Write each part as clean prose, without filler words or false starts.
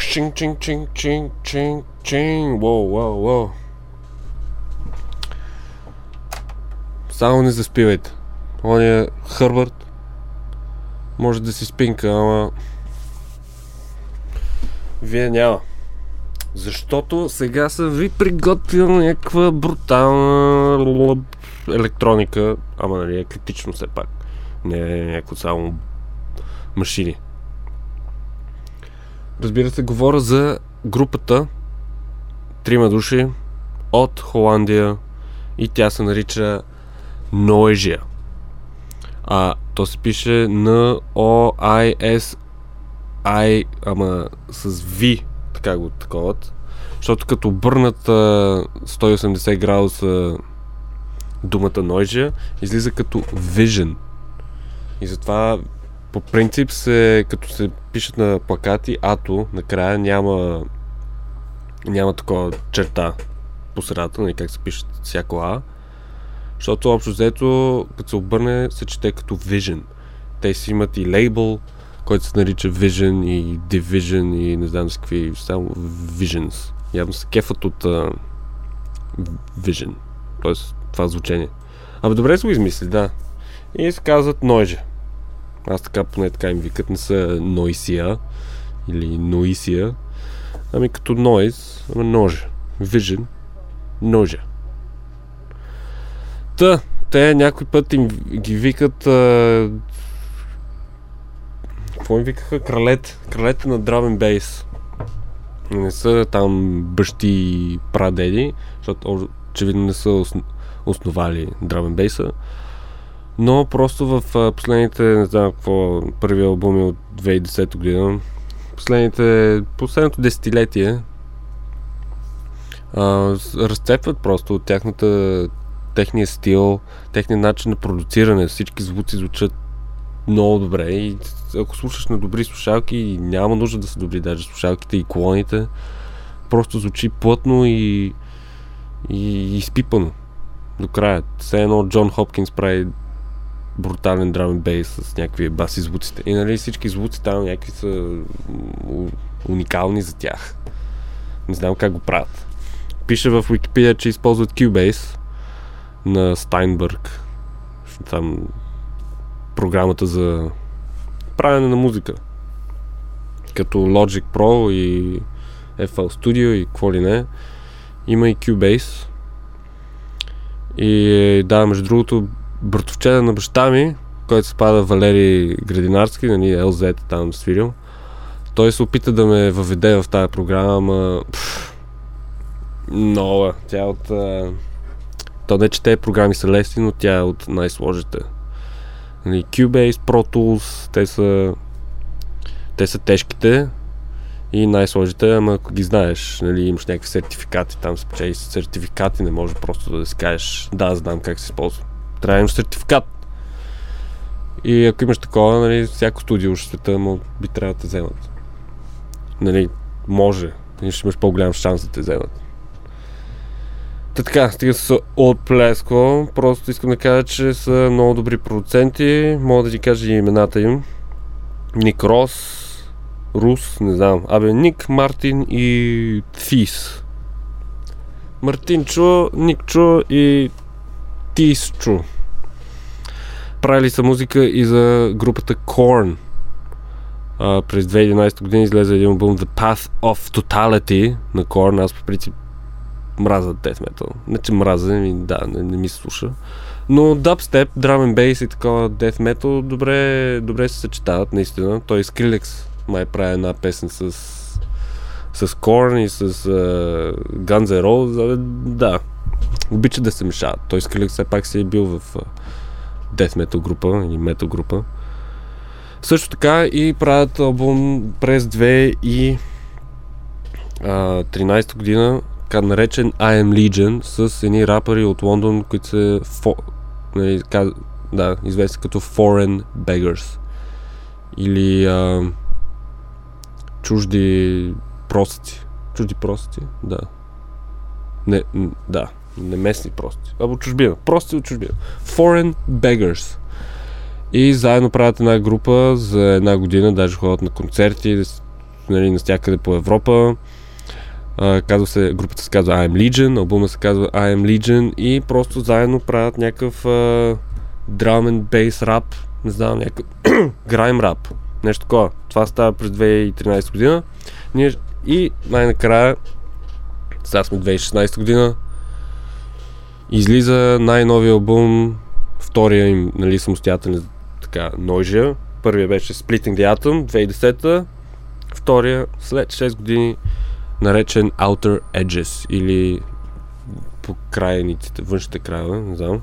Чин, чин, чин, чин, чин, чин. Воу. Само не заспивайте. Оня Хърбърт може да си спинка, ама вие няма. Защото сега съм ви приготвил някаква брутална електроника, ама нали е критично все пак. Не е някакво само машини. Разбира се, говоря за групата 3 души от Холандия и тя се нарича Noisia. То се пише N-O-I-S-I, ама с V, така го таковат. Защото като обърнат 180 градуса думата Noisia, излиза като Vision. И затова по принцип като се пишат на плакати, накрая няма такова черта по средата, нали, как се пишат всяко А. Защото общо взето, като се обърне, се чете като Vision. Те си имат и лейбъл, който се нарича Vision и Division и не знам с какви, само Visions. Явно се кефат от Vision. Тоест, това звучение. Добре са го измисли, да. И се казват Noisia. Аз поне така им викат, не са Noisia или Noisia, ами като Noise, ама Noisia. Vision, Noisia. Те някой път им ги викат какво им викаха? Кралете на драм н бейс. Не са там бащи и прадеди, защото очевидно не са основали драм н бейса. Но просто в последните, не знам какво, първия албум е от 2010 година, последното десетилетие разцепват просто от техния стил, техния начин на продуциране. Всички звуци звучат много добре и ако слушаш на добри слушалки, няма нужда да са добри даже слушалките и колоните, просто звучи плътно и изпипано до края. Все едно Джон Хопкинс прави брутален драм н бейс с някакви баси звуците. И нали всички звуци там някакви са уникални за тях. Не знам как го правят. Пише в Wikipedia, че използват Cubase на Steinberg. Там програмата за правене на музика. Като Logic Pro и FL Studio и какво ли не. Има и Cubase. И да, между другото, братовчета на баща ми, който се пада Валери Градинарски, нали, LZ там свирил, той се опита да ме въведе в тази програма, ама много. Тя от то не, че тези програми са лесни, но тя е от най-сложните. Нали, Cubase, Pro Tools, те са тежките и най-сложните, ама ако ги знаеш, нали, имаш някакви сертификати, там се печели с сертификати, не може просто да си кажеш, да, знам как се използва. Трябва да имаш сертификат. И ако имаш такова, нали, всяко студио в света би трябва да те вземат. Нали, може. И ще имаш по-голям шанс да те вземат. Така, стига се отплеско. Просто искам да кажа, че са много добри продуценти. Мога да ти кажа и имената им. Ник Рос, Рус, не знам. Ник, Мартин и This. Мартинчо, Никчо и Тисчо. Правили са музика и за групата Korn. През 2011 година излезе един албум The Path of Totality на Korn. Аз по принцип мразя death metal. Не че мразя, не ми се слуша. Но dubstep, drum and bass и такова death metal добре се съчетават, наистина. Той Skrillex май прави една песен с Korn и с Guns N' Roses. Да, обича да се мешават. Той Skrillex все пак си е бил в death metal група или metal група. Също така и правят албум през 2013 година, така наречен I Am Legion, с едни рапъри от Лондон, които са известни като Foreign Beggars. Или чужди просеци. Чужди просеци? Да. Не местни прости. От чужбина. Прости от чужбина. Foreign Beggars. И заедно правят една група за една година, даже ходят на концерти, нали, навсякъде по Европа. Групата се казва I Am Legion, албума се казва I Am Legion и просто заедно правят някакъв drum and bass рап, не знам, някакъв grime рап, нещо такова. Това става през 2013 година. И най-накрая, сега сме 2016 година, излиза най-новия албум, втория им, нали, самостоятелен така, ножия. Първия беше Splitting the Atom, 2010-та, втория след 6 години, наречен Outer Edges или по крайниците, външните краеве, не знам.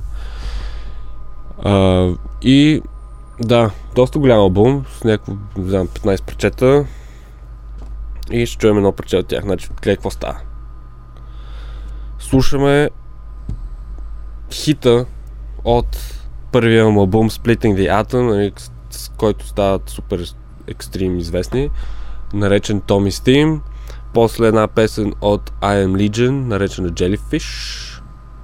И да, доста голям албум, с някакво, не знам, 15 парчета и ще чуем едно парче от тях, значи гледай какво става. Слушаме хита от първия албум Splitting the Atom, нали, с който стават супер екстрим известни, наречен Tommy's Theme. После една песен от I Am Legion, наречена Jellyfish.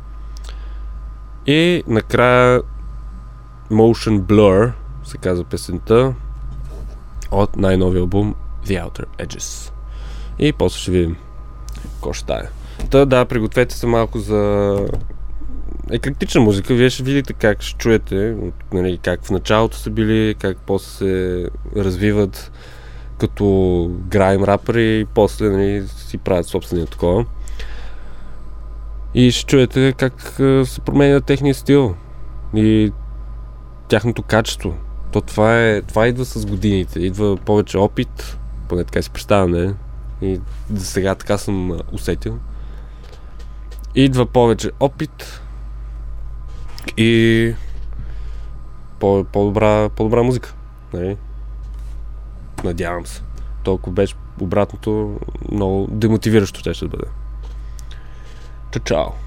И накрая Motion Blur се казва песента от най-новия албум The Outer Edges. И после ще видим какво ще стане. Да, пригответе се малко за еклектична музика. Вие ще видите как ще чуете, нали, как в началото са били, как после се развиват като грайм рапъри и после, нали, си правят собствения такова. И ще чуете как се променя техния стил и тяхното качество. Това идва с годините, идва повече опит, поне така си представяме, и за сега така съм усетил. Идва повече опит и по-добра музика, нали? Надявам се. Толкова беше обратното, много демотивиращо ще бъде. Чао!